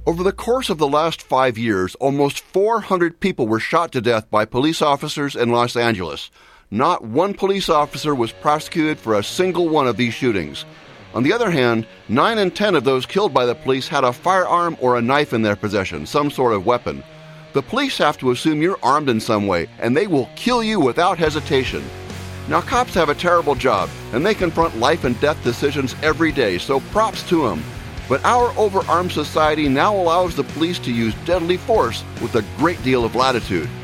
Over the course of the last 5 years, almost 400 people were shot to death by police officers in Los Angeles. Not one police officer was prosecuted for a single one of these shootings. On the other hand, 9 in 10 of those killed by the police had a firearm or a knife in their possession, some sort of weapon. The police have to assume you're armed in some way, and they will kill you without hesitation. Now, cops have a terrible job, and they confront life and death decisions every day, so props to them. But our overarmed society now allows the police to use deadly force with a great deal of latitude.